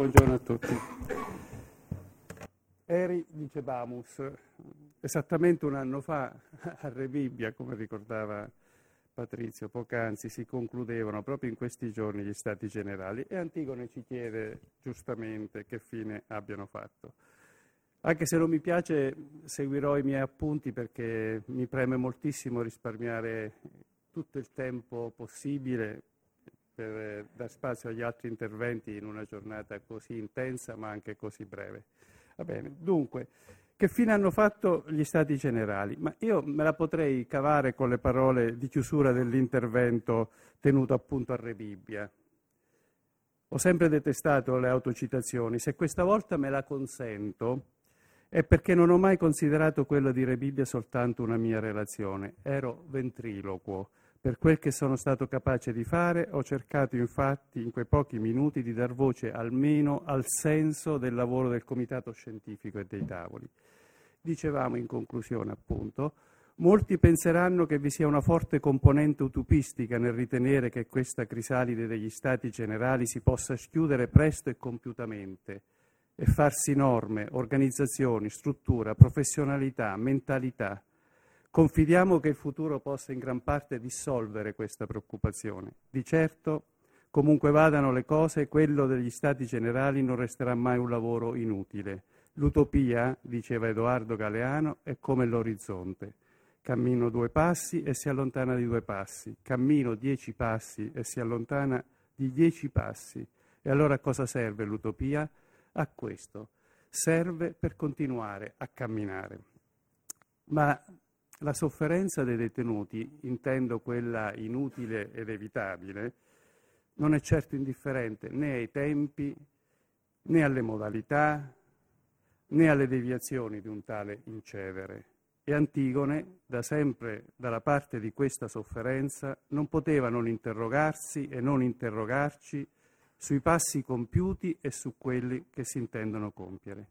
Buongiorno a tutti. Eri, dice Bamus, esattamente un anno fa a Rebibbia, come ricordava Patrizio poc'anzi, si concludevano proprio in questi giorni gli Stati Generali e Antigone ci chiede giustamente che fine abbiano fatto. Anche se non mi piace, seguirò i miei appunti perché mi preme moltissimo risparmiare tutto il tempo possibile per dar spazio agli altri interventi in una giornata così intensa ma anche così breve. Va bene, dunque, che fine hanno fatto gli Stati Generali? Ma io me la potrei cavare con le parole di chiusura dell'intervento tenuto appunto a Rebibbia. Ho sempre detestato le autocitazioni, se questa volta me la consento è perché non ho mai considerato quella di Rebibbia soltanto una mia relazione, ero ventriloquo. Per quel che sono stato capace di fare, ho cercato infatti in quei pochi minuti di dar voce almeno al senso del lavoro del comitato scientifico e dei tavoli. Dicevamo in conclusione, appunto, molti penseranno che vi sia una forte componente utopistica nel ritenere che questa crisalide degli Stati Generali si possa schiudere presto e compiutamente e farsi norme, organizzazioni, struttura, professionalità, mentalità. Confidiamo che il futuro possa in gran parte dissolvere questa preoccupazione. Di certo, comunque vadano le cose, quello degli Stati Generali non resterà mai un lavoro inutile. L'utopia, diceva Edoardo Galeano, è come l'orizzonte. Cammino 2 passi e si allontana di 2 passi. Cammino 10 passi e si allontana di 10 passi. E allora a cosa serve l'utopia? A questo. Serve per continuare a camminare. Ma la sofferenza dei detenuti, intendo quella inutile ed evitabile, non è certo indifferente né ai tempi, né alle modalità, né alle deviazioni di un tale incedere. E Antigone, da sempre dalla parte di questa sofferenza, non poteva non interrogarsi e non interrogarci sui passi compiuti e su quelli che si intendono compiere.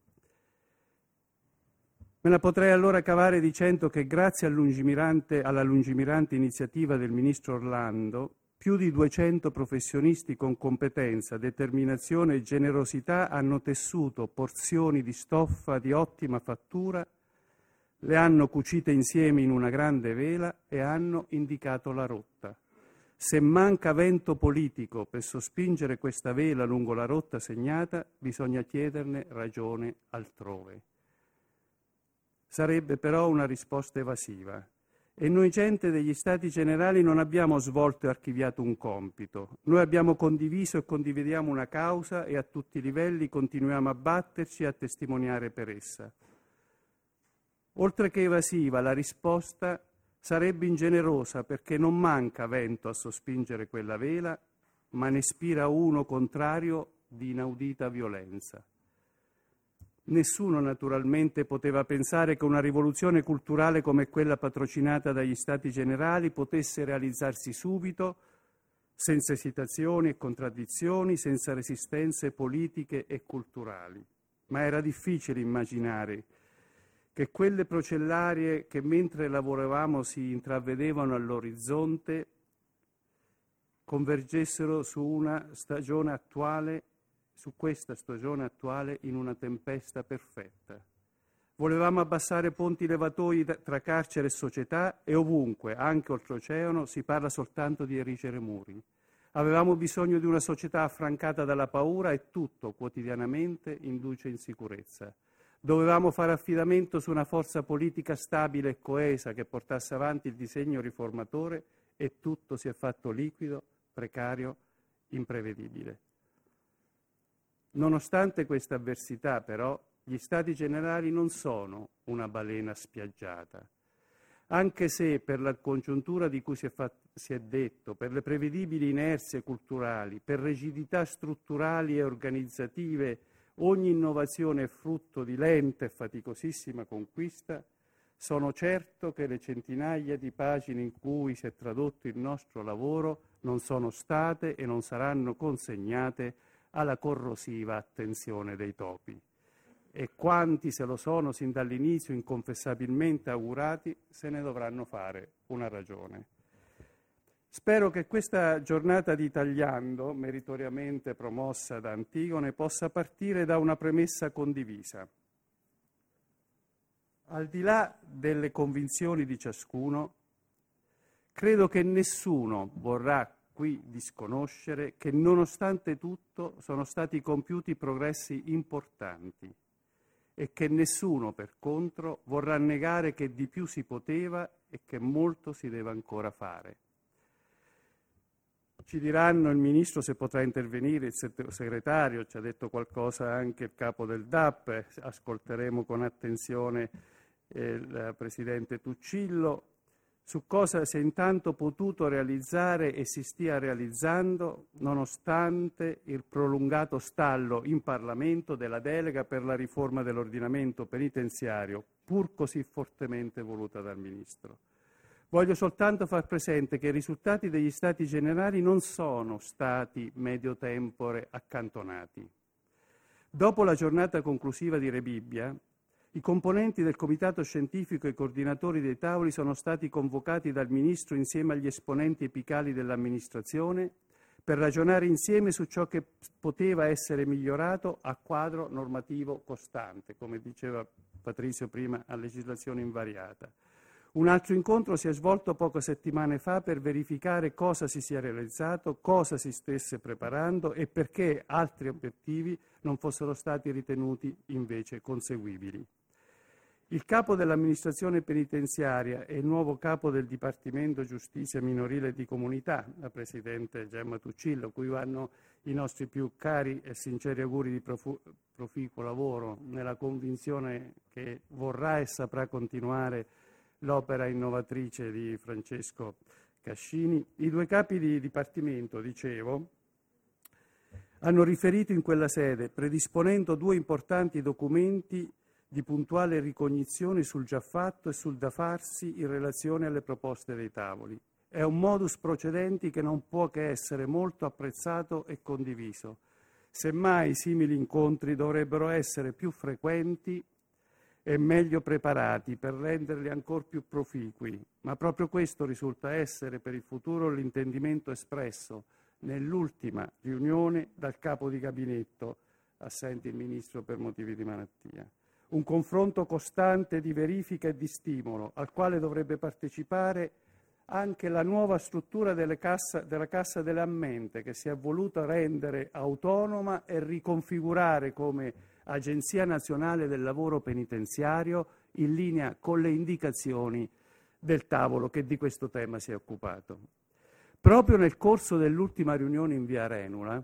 Me la potrei allora cavare dicendo che grazie alla lungimirante iniziativa del ministro Orlando, più di 200 professionisti con competenza, determinazione e generosità hanno tessuto porzioni di stoffa di ottima fattura, le hanno cucite insieme in una grande vela e hanno indicato la rotta. Se manca vento politico per sospingere questa vela lungo la rotta segnata, bisogna chiederne ragione altrove. Sarebbe però una risposta evasiva. E noi gente degli Stati Generali non abbiamo svolto e archiviato un compito. Noi abbiamo condiviso e condividiamo una causa e a tutti i livelli continuiamo a batterci e a testimoniare per essa. Oltre che evasiva, la risposta sarebbe ingenerosa perché non manca vento a sospingere quella vela, ma ne spira uno contrario di inaudita violenza. Nessuno naturalmente poteva pensare che una rivoluzione culturale come quella patrocinata dagli Stati Generali potesse realizzarsi subito, senza esitazioni e contraddizioni, senza resistenze politiche e culturali. Ma era difficile immaginare che quelle procellarie che mentre lavoravamo si intravedevano all'orizzonte convergessero su questa stagione attuale in una tempesta perfetta. Volevamo abbassare ponti levatoi tra carcere e società e ovunque, anche oltreoceano, si parla soltanto di erigere muri. Avevamo bisogno di una società affrancata dalla paura e tutto, quotidianamente, induce insicurezza. Dovevamo fare affidamento su una forza politica stabile e coesa che portasse avanti il disegno riformatore e tutto si è fatto liquido, precario, imprevedibile. Nonostante questa avversità, però, gli Stati Generali non sono una balena spiaggiata. Anche se per la congiuntura di cui si è detto, per le prevedibili inerzie culturali, per rigidità strutturali e organizzative, ogni innovazione è frutto di lenta e faticosissima conquista, sono certo che le centinaia di pagine in cui si è tradotto il nostro lavoro non sono state e non saranno consegnate alla corrosiva attenzione dei topi. E quanti se lo sono sin dall'inizio inconfessabilmente augurati se ne dovranno fare una ragione. Spero che questa giornata di Tagliando, meritoriamente promossa da Antigone, possa partire da una premessa condivisa. Al di là delle convinzioni di ciascuno, credo che nessuno vorrà qui disconoscere che nonostante tutto sono stati compiuti progressi importanti e che nessuno, per contro, vorrà negare che di più si poteva e che molto si deve ancora fare. Ci diranno il Ministro se potrà intervenire, il Sottosegretario, ci ha detto qualcosa anche il Capo del DAP, ascolteremo con attenzione il Presidente Tuccillo, su cosa si è intanto potuto realizzare e si stia realizzando nonostante il prolungato stallo in Parlamento della delega per la riforma dell'ordinamento penitenziario, pur così fortemente voluta dal Ministro. Voglio soltanto far presente che i risultati degli Stati Generali non sono stati medio tempore accantonati. Dopo la giornata conclusiva di Rebibbia, i componenti del Comitato Scientifico e i coordinatori dei tavoli sono stati convocati dal Ministro insieme agli esponenti epicali dell'amministrazione per ragionare insieme su ciò che poteva essere migliorato a quadro normativo costante, come diceva Patrizio prima, a legislazione invariata. Un altro incontro si è svolto poche settimane fa per verificare cosa si sia realizzato, cosa si stesse preparando e perché altri obiettivi non fossero stati ritenuti invece conseguibili. Il capo dell'amministrazione penitenziaria e il nuovo capo del Dipartimento Giustizia Minorile e di Comunità, la Presidente Gemma Tuccillo, cui vanno i nostri più cari e sinceri auguri di proficuo lavoro, nella convinzione che vorrà e saprà continuare l'opera innovatrice di Francesco Cascini. I due capi di Dipartimento, dicevo, hanno riferito in quella sede, predisponendo due importanti documenti di puntuale ricognizione sul già fatto e sul da farsi in relazione alle proposte dei tavoli. È un modus procedendi che non può che essere molto apprezzato e condiviso. Semmai simili incontri dovrebbero essere più frequenti e meglio preparati per renderli ancor più proficui, ma proprio questo risulta essere per il futuro l'intendimento espresso nell'ultima riunione dal capo di gabinetto, assente il Ministro per motivi di malattia. Un confronto costante di verifica e di stimolo, al quale dovrebbe partecipare anche la nuova struttura della Cassa delle Ammente, che si è voluta rendere autonoma e riconfigurare come Agenzia Nazionale del Lavoro Penitenziario in linea con le indicazioni del tavolo che di questo tema si è occupato. Proprio nel corso dell'ultima riunione in via Arenula,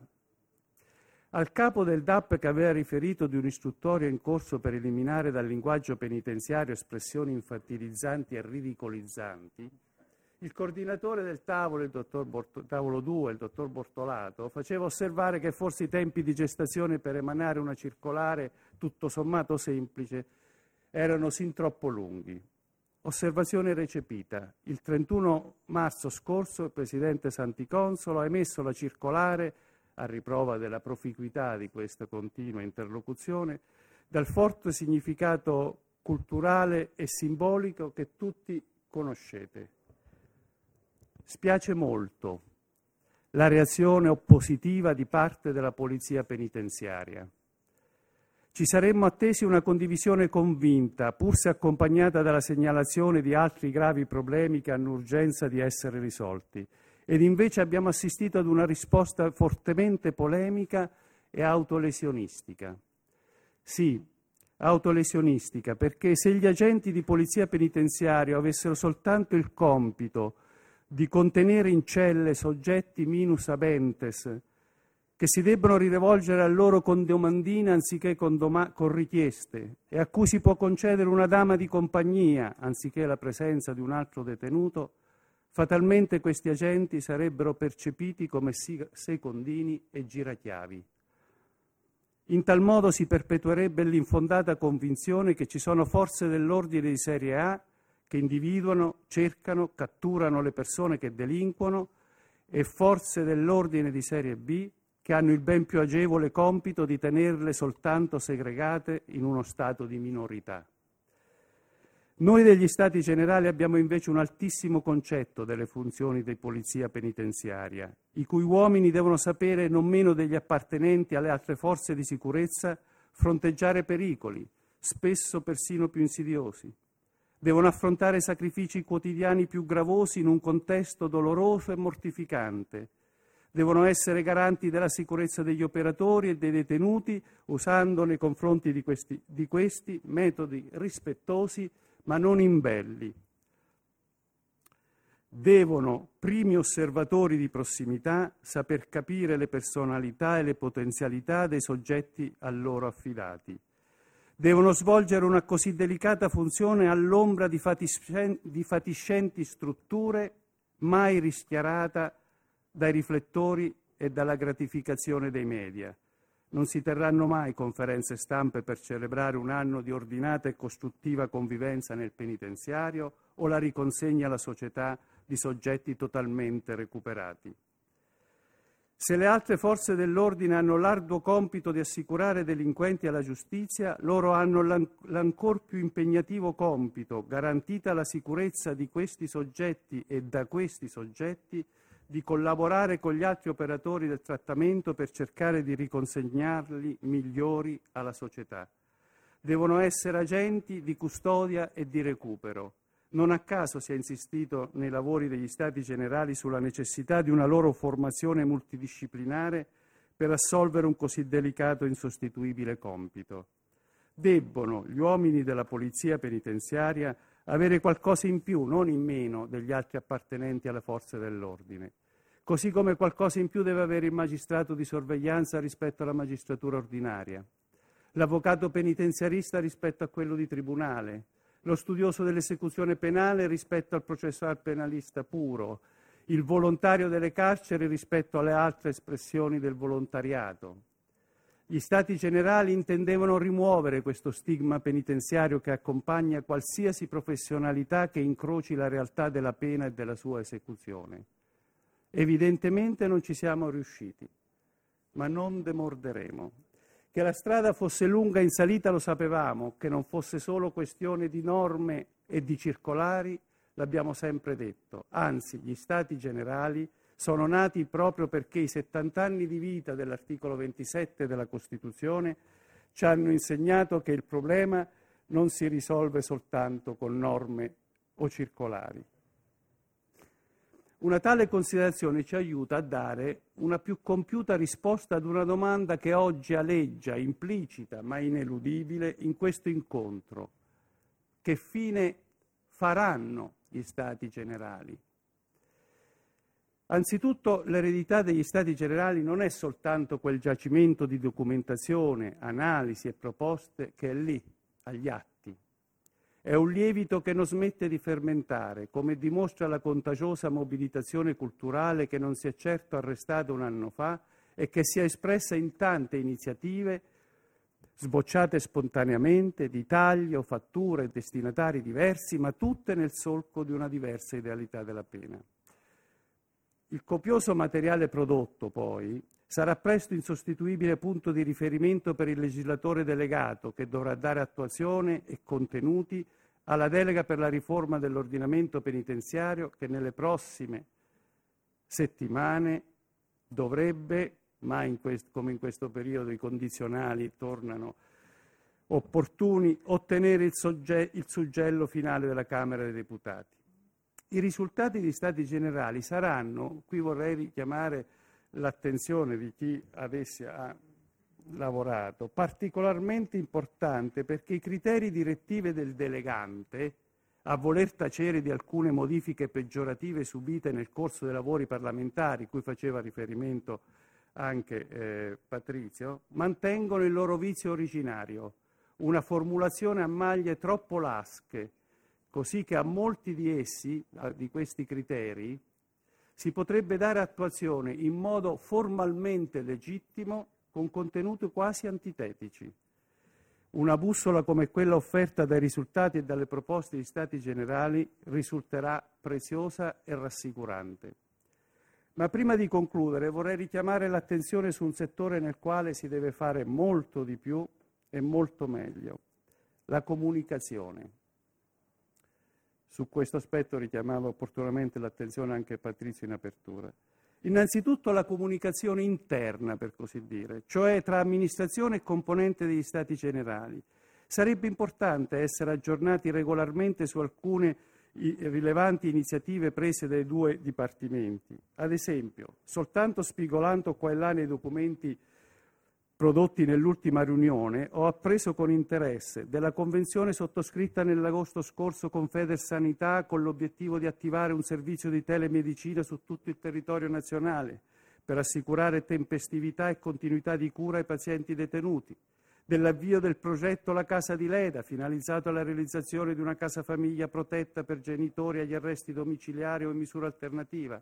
al capo del DAP che aveva riferito di un'istruttoria in corso per eliminare dal linguaggio penitenziario espressioni infantilizzanti e ridicolizzanti, il coordinatore del tavolo, tavolo 2, il dottor Bortolato, faceva osservare che forse i tempi di gestazione per emanare una circolare tutto sommato semplice erano sin troppo lunghi. Osservazione recepita. Il 31 marzo scorso il presidente Santiconsolo ha emesso la circolare, a riprova della proficuità di questa continua interlocuzione, dal forte significato culturale e simbolico che tutti conoscete. Spiace molto la reazione oppositiva di parte della polizia penitenziaria. Ci saremmo attesi una condivisione convinta, pur se accompagnata dalla segnalazione di altri gravi problemi che hanno urgenza di essere risolti. Ed invece abbiamo assistito ad una risposta fortemente polemica e autolesionistica. Sì, autolesionistica, perché se gli agenti di polizia penitenziaria avessero soltanto il compito di contenere in celle soggetti minus habentes che si debbono rivolgere a loro con domandine anziché con richieste e a cui si può concedere una dama di compagnia anziché la presenza di un altro detenuto, fatalmente questi agenti sarebbero percepiti come secondini e girachiavi. In tal modo si perpetuerebbe l'infondata convinzione che ci sono forze dell'ordine di serie A che individuano, cercano, catturano le persone che delinquono e forze dell'ordine di serie B che hanno il ben più agevole compito di tenerle soltanto segregate in uno stato di minorità. Noi degli Stati Generali abbiamo invece un altissimo concetto delle funzioni di polizia penitenziaria, i cui uomini devono sapere, non meno degli appartenenti alle altre forze di sicurezza, fronteggiare pericoli, spesso persino più insidiosi. Devono affrontare sacrifici quotidiani più gravosi in un contesto doloroso e mortificante. Devono essere garanti della sicurezza degli operatori e dei detenuti, usando nei confronti di questi metodi rispettosi ma non imbelli. Devono, primi osservatori di prossimità, saper capire le personalità e le potenzialità dei soggetti a loro affidati. Devono svolgere una così delicata funzione all'ombra di fatiscenti strutture mai rischiarata dai riflettori e dalla gratificazione dei media. Non si terranno mai conferenze stampe per celebrare un anno di ordinata e costruttiva convivenza nel penitenziario o la riconsegna alla società di soggetti totalmente recuperati. Se le altre forze dell'ordine hanno l'arduo compito di assicurare delinquenti alla giustizia, loro hanno l'ancor più impegnativo compito, garantita la sicurezza di questi soggetti e da questi soggetti, di collaborare con gli altri operatori del trattamento per cercare di riconsegnarli migliori alla società. Devono essere agenti di custodia e di recupero. Non a caso si è insistito nei lavori degli Stati Generali sulla necessità di una loro formazione multidisciplinare per assolvere un così delicato e insostituibile compito. Debbono gli uomini della polizia penitenziaria avere qualcosa in più, non in meno, degli altri appartenenti alle forze dell'ordine. Così come qualcosa in più deve avere il magistrato di sorveglianza rispetto alla magistratura ordinaria, l'avvocato penitenziarista rispetto a quello di tribunale, lo studioso dell'esecuzione penale rispetto al processuale penalista puro, il volontario delle carceri rispetto alle altre espressioni del volontariato. Gli Stati Generali intendevano rimuovere questo stigma penitenziario che accompagna qualsiasi professionalità che incroci la realtà della pena e della sua esecuzione. Evidentemente non ci siamo riusciti, ma non demorderemo. Che la strada fosse lunga in salita lo sapevamo, che non fosse solo questione di norme e di circolari l'abbiamo sempre detto. Anzi, gli Stati Generali sono nati proprio perché i 70 anni di vita dell'articolo 27 della Costituzione ci hanno insegnato che il problema non si risolve soltanto con norme o circolari. Una tale considerazione ci aiuta a dare una più compiuta risposta ad una domanda che oggi aleggia, implicita ma ineludibile, in questo incontro. Che fine faranno gli Stati Generali? Anzitutto l'eredità degli Stati Generali non è soltanto quel giacimento di documentazione, analisi e proposte che è lì, agli atti. È un lievito che non smette di fermentare, come dimostra la contagiosa mobilitazione culturale che non si è certo arrestata un anno fa e che si è espressa in tante iniziative sbocciate spontaneamente, di taglio, fattura e destinatari diversi, ma tutte nel solco di una diversa idealità della pena. Il copioso materiale prodotto, poi, sarà presto insostituibile punto di riferimento per il legislatore delegato che dovrà dare attuazione e contenuti alla delega per la riforma dell'ordinamento penitenziario che nelle prossime settimane dovrebbe, ma come in questo periodo i condizionali tornano opportuni, ottenere il suggello finale della Camera dei Deputati. I risultati degli Stati Generali saranno, qui vorrei richiamare l'attenzione di chi ha lavorato, particolarmente importante perché i criteri direttivi del delegante, a voler tacere di alcune modifiche peggiorative subite nel corso dei lavori parlamentari, cui faceva riferimento anche Patrizio, mantengono il loro vizio originario, una formulazione a maglie troppo lasche, così che a molti di essi, di questi criteri, si potrebbe dare attuazione in modo formalmente legittimo con contenuti quasi antitetici. Una bussola come quella offerta dai risultati e dalle proposte degli Stati Generali risulterà preziosa e rassicurante. Ma prima di concludere vorrei richiamare l'attenzione su un settore nel quale si deve fare molto di più e molto meglio: la comunicazione. Su questo aspetto richiamava opportunamente l'attenzione anche Patrizio in apertura. Innanzitutto la comunicazione interna, per così dire, cioè tra amministrazione e componente degli Stati Generali. Sarebbe importante essere aggiornati regolarmente su alcune rilevanti iniziative prese dai due dipartimenti. Ad esempio, soltanto spigolando qua e là nei documenti prodotti nell'ultima riunione, ho appreso con interesse della convenzione sottoscritta nell'agosto scorso con Federsanità con l'obiettivo di attivare un servizio di telemedicina su tutto il territorio nazionale per assicurare tempestività e continuità di cura ai pazienti detenuti, dell'avvio del progetto La Casa di Leda, finalizzato alla realizzazione di una casa famiglia protetta per genitori agli arresti domiciliari o in misura alternativa,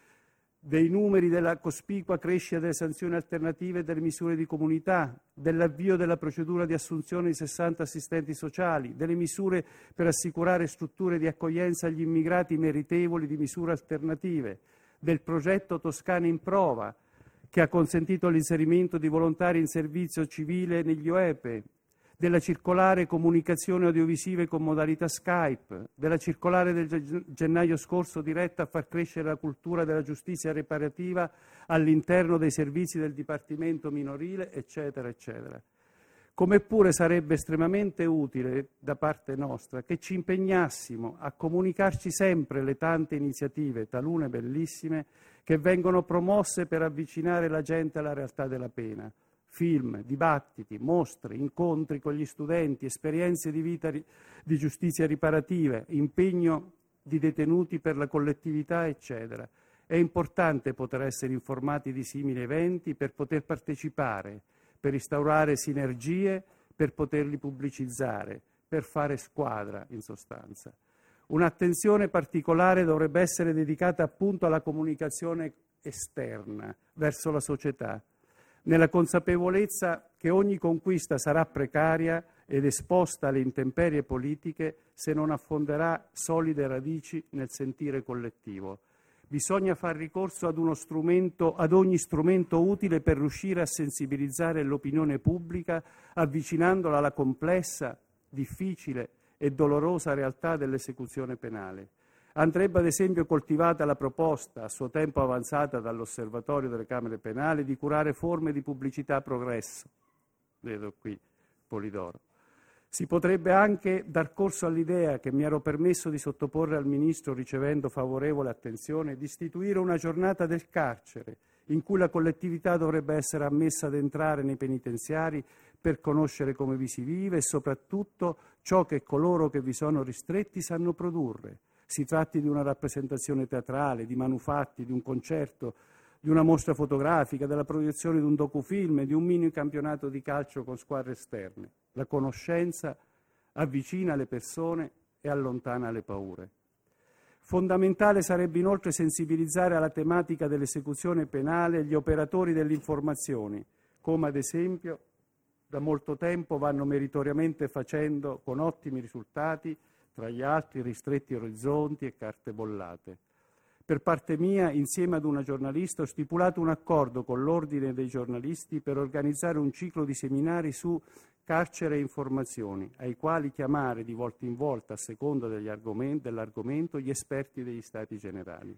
dei numeri della cospicua crescita delle sanzioni alternative e delle misure di comunità, dell'avvio della procedura di assunzione di 60 assistenti sociali, delle misure per assicurare strutture di accoglienza agli immigrati meritevoli di misure alternative, del progetto Toscana in Prova, che ha consentito l'inserimento di volontari in servizio civile negli OEPE, della circolare comunicazione audiovisive con modalità Skype, della circolare del gennaio scorso diretta a far crescere la cultura della giustizia riparativa all'interno dei servizi del Dipartimento minorile, eccetera, eccetera. Come pure sarebbe estremamente utile da parte nostra che ci impegnassimo a comunicarci sempre le tante iniziative, talune bellissime, che vengono promosse per avvicinare la gente alla realtà della pena. Film, dibattiti, mostre, incontri con gli studenti, esperienze di vita di giustizia riparative, impegno di detenuti per la collettività, eccetera. È importante poter essere informati di simili eventi per poter partecipare, per instaurare sinergie, per poterli pubblicizzare, per fare squadra, in sostanza. Un'attenzione particolare dovrebbe essere dedicata appunto alla comunicazione esterna, verso la società, nella consapevolezza che ogni conquista sarà precaria ed esposta alle intemperie politiche se non affonderà solide radici nel sentire collettivo. Bisogna far ricorso ad ogni strumento utile per riuscire a sensibilizzare l'opinione pubblica, avvicinandola alla complessa, difficile e dolorosa realtà dell'esecuzione penale. Andrebbe ad esempio coltivata la proposta, a suo tempo avanzata dall'Osservatorio delle Camere Penali, di curare forme di pubblicità a progresso. Vedo qui Polidoro. Si potrebbe anche dar corso all'idea che mi ero permesso di sottoporre al Ministro, ricevendo favorevole attenzione, di istituire una giornata del carcere, in cui la collettività dovrebbe essere ammessa ad entrare nei penitenziari per conoscere come vi si vive e soprattutto ciò che coloro che vi sono ristretti sanno produrre. Si tratti di una rappresentazione teatrale, di manufatti, di un concerto, di una mostra fotografica, della proiezione di un docufilm, di un mini campionato di calcio con squadre esterne. La conoscenza avvicina le persone e allontana le paure. Fondamentale sarebbe inoltre sensibilizzare alla tematica dell'esecuzione penale gli operatori dell'informazione, come ad esempio da molto tempo vanno meritoriamente facendo con ottimi risultati, tra gli altri Ristretti Orizzonti e Carte Bollate. Per parte mia, insieme ad una giornalista, ho stipulato un accordo con l'Ordine dei giornalisti per organizzare un ciclo di seminari su carcere e informazioni, ai quali chiamare di volta in volta, a seconda dell'argomento, gli esperti degli Stati Generali.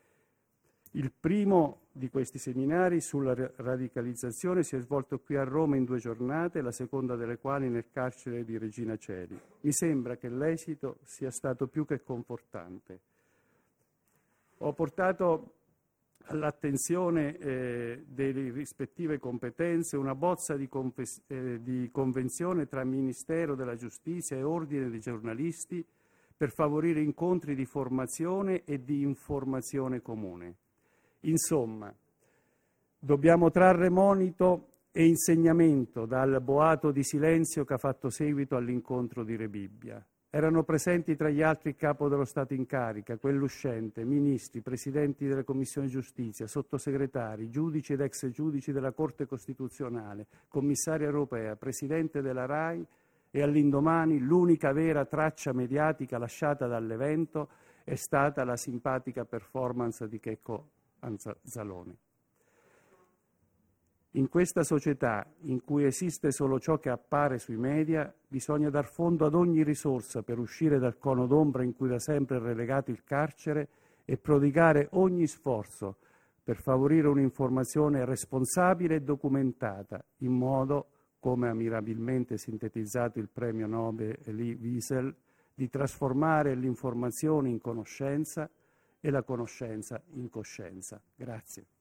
Il primo di questi seminari sulla radicalizzazione si è svolto qui a Roma in 2 giornate, la seconda delle quali nel carcere di Regina Coeli. Mi sembra che l'esito sia stato più che confortante. Ho portato all'attenzione delle rispettive competenze una bozza di convenzione tra Ministero della Giustizia e Ordine dei giornalisti per favorire incontri di formazione e di informazione comune. Insomma, dobbiamo trarre monito e insegnamento dal boato di silenzio che ha fatto seguito all'incontro di Rebibbia. Erano presenti tra gli altri il capo dello Stato in carica, quello uscente, ministri, presidenti delle commissioni giustizia, sottosegretari, giudici ed ex giudici della Corte Costituzionale, commissaria europea, presidente della RAI e all'indomani l'unica vera traccia mediatica lasciata dall'evento è stata la simpatica performance di Checco Zalone. In questa società in cui esiste solo ciò che appare sui media, bisogna dar fondo ad ogni risorsa per uscire dal cono d'ombra in cui da sempre è relegato il carcere e prodigare ogni sforzo per favorire un'informazione responsabile e documentata, in modo, come ha mirabilmente sintetizzato il premio Nobel Elie Wiesel, di trasformare l'informazione in conoscenza e la conoscenza in coscienza. Grazie.